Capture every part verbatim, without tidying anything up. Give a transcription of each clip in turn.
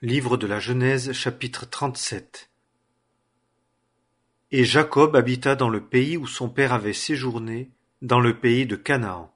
Livre de la Genèse, chapitre trente-sept. Et Jacob habita dans le pays où son père avait séjourné, dans le pays de Canaan.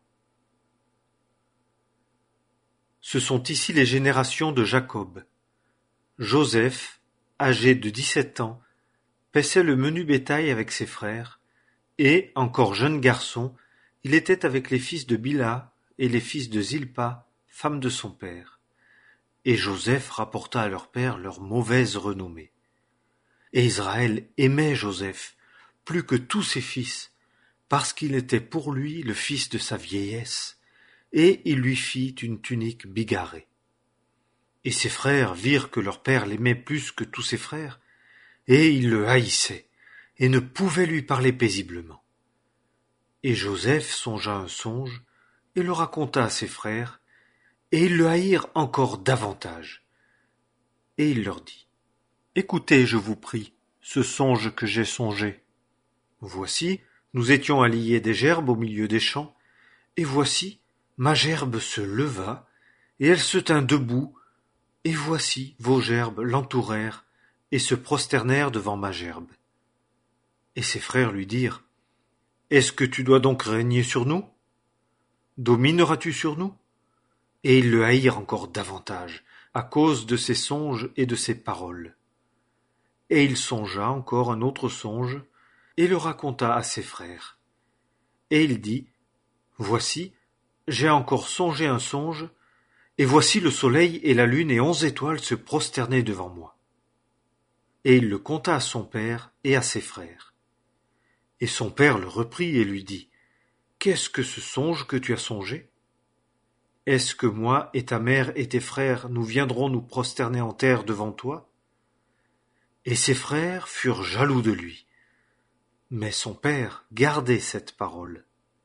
Ce sont ici les générations de Jacob. Joseph, âgé de dix-sept ans, paissait le menu bétail avec ses frères, et, encore jeune garçon, il était avec les fils de Bila et les fils de Zilpa, femme de son père. Et Joseph rapporta à leur père leur mauvaise renommée. Et Israël aimait Joseph plus que tous ses fils, parce qu'il était pour lui le fils de sa vieillesse, et il lui fit une tunique bigarrée. Et ses frères virent que leur père l'aimait plus que tous ses frères, et ils le haïssaient, et ne pouvaient lui parler paisiblement. Et Joseph songea un songe, et le raconta à ses frères, et ils le haïrent encore davantage. Et il leur dit, « Écoutez, je vous prie, ce songe que j'ai songé. Voici, nous étions à lier des gerbes au milieu des champs, et voici, ma gerbe se leva, et elle se tint debout, et voici, vos gerbes l'entourèrent, et se prosternèrent devant ma gerbe. Et ses frères lui dirent, « Est-ce que tu dois donc régner sur nous? Domineras-tu sur nous ?» Et ils le haïrent encore davantage, à cause de ses songes et de ses paroles. Et il songea encore un autre songe, et le raconta à ses frères. Et il dit, Voici, j'ai encore songé un songe, et voici le soleil et la lune et onze étoiles se prosterner devant moi. Et il le conta à son père et à ses frères. Et son père le reprit et lui dit, Qu'est-ce que ce songe que tu as songé? Est-ce que moi et ta mère et tes frères nous viendrons nous prosterner en terre devant toi? Et ses frères furent jaloux de lui. Mais son père gardait cette parole.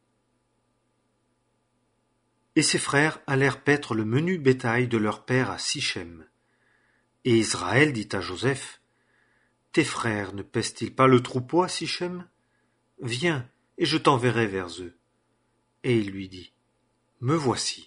Et ses frères allèrent paître le menu bétail de leur père à Sichem. Et Israël dit à Joseph, Tes frères ne paissent-ils pas le troupeau à Sichem? Viens, et je t'enverrai vers eux. Et il lui dit, Me voici.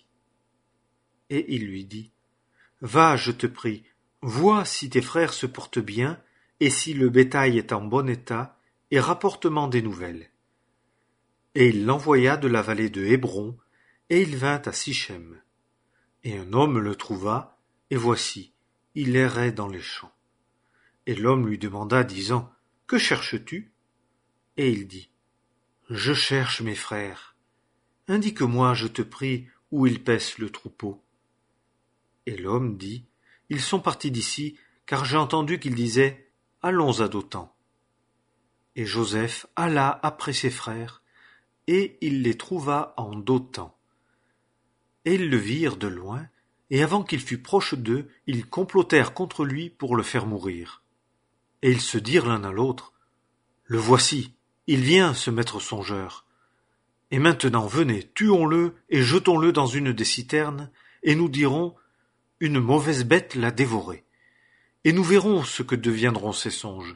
Et il lui dit, Va, je te prie, vois si tes frères se portent bien, et si le bétail est en bon état, et rapporte-m'en des nouvelles. Et il l'envoya de la vallée de Hébron, et il vint à Sichem. Et un homme le trouva, et voici, il errait dans les champs. Et l'homme lui demanda, disant, Que cherches-tu? Et il dit, Je cherche mes frères. Indique-moi, je te prie, où ils paissent le troupeau. Et l'homme dit, Ils sont partis d'ici, car j'ai entendu qu'ils disaient, Allons à Dothan. Et Joseph alla après ses frères, et il les trouva en Dothan. Et ils le virent de loin, et avant qu'il fût proche d'eux, ils complotèrent contre lui pour le faire mourir. Et ils se dirent l'un à l'autre, Le voici, il vient, ce maître songeur. Et maintenant, venez, tuons-le et jetons-le dans une des citernes, et nous dirons, Une mauvaise bête l'a dévoré. Et nous verrons ce que deviendront ces songes.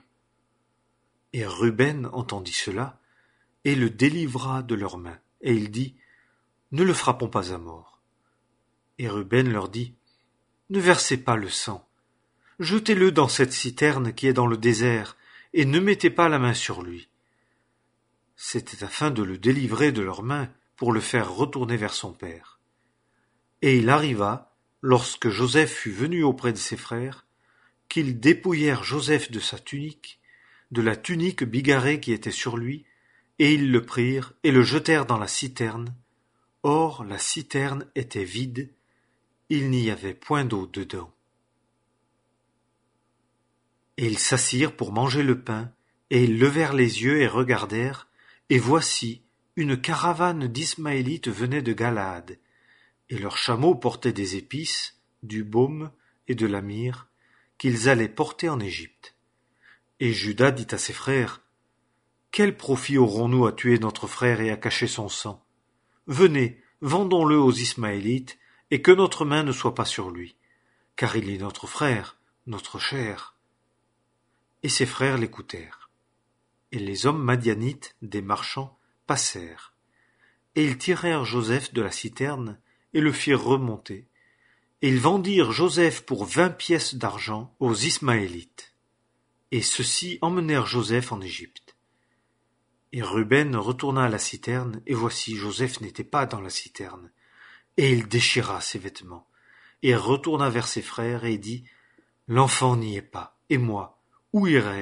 Et Ruben entendit cela, et le délivra de leurs mains, et il dit, Ne le frappons pas à mort. Et Ruben leur dit, Ne versez pas le sang, jetez-le dans cette citerne qui est dans le désert, et ne mettez pas la main sur lui. C'était afin de le délivrer de leurs mains, pour le faire retourner vers son père. Et il arriva, lorsque Joseph fut venu auprès de ses frères, qu'ils dépouillèrent Joseph de sa tunique, de la tunique bigarrée qui était sur lui, et ils le prirent et le jetèrent dans la citerne. Or la citerne était vide, il n'y avait point d'eau dedans. Et ils s'assirent pour manger le pain, et ils levèrent les yeux et regardèrent, et voici, une caravane d'Ismaélites venait de Galaad, et leurs chameaux portaient des épices, du baume et de la myrrhe, qu'ils allaient porter en Égypte. Et Juda dit à ses frères, Quel profit aurons-nous à tuer notre frère et à cacher son sang? Venez, vendons-le aux Ismaélites, et que notre main ne soit pas sur lui, car il est notre frère, notre chair. Et ses frères l'écoutèrent. Et les hommes madianites, des marchands, passèrent. Et ils tirèrent Joseph de la citerne, et le firent remonter. Et ils vendirent Joseph pour vingt pièces d'argent aux Ismaélites. Et ceux-ci emmenèrent Joseph en Égypte. Et Ruben retourna à la citerne, et voici Joseph n'était pas dans la citerne. Et il déchira ses vêtements, et retourna vers ses frères, et dit, « L'enfant n'y est pas, et moi, où irai-je »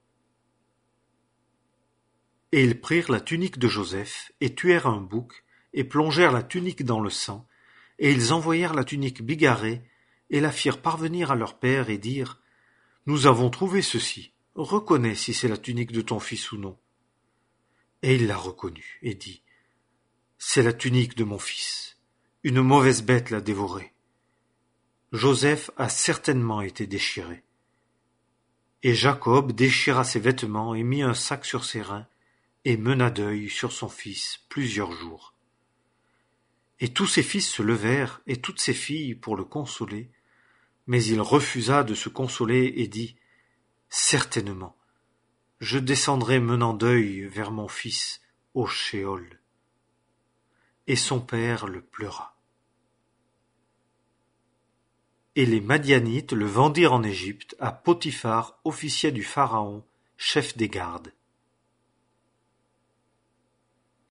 Et ils prirent la tunique de Joseph, et tuèrent un bouc, et plongèrent la tunique dans le sang, et ils envoyèrent la tunique bigarrée, et la firent parvenir à leur père, et dirent, « Nous avons trouvé ceci, reconnais si c'est la tunique de ton fils ou non. » Et il la reconnut, et dit, « C'est la tunique de mon fils. Une mauvaise bête l'a dévorée. » Joseph a certainement été déchiré. Et Jacob déchira ses vêtements et mit un sac sur ses reins, et mena deuil sur son fils plusieurs jours. Et tous ses fils se levèrent, et toutes ses filles, pour le consoler, mais il refusa de se consoler et dit, « Certainement, je descendrai menant deuil vers mon fils au Shéol. » Et son père le pleura. Et les Madianites le vendirent en Égypte à Potiphar, officier du Pharaon, chef des gardes.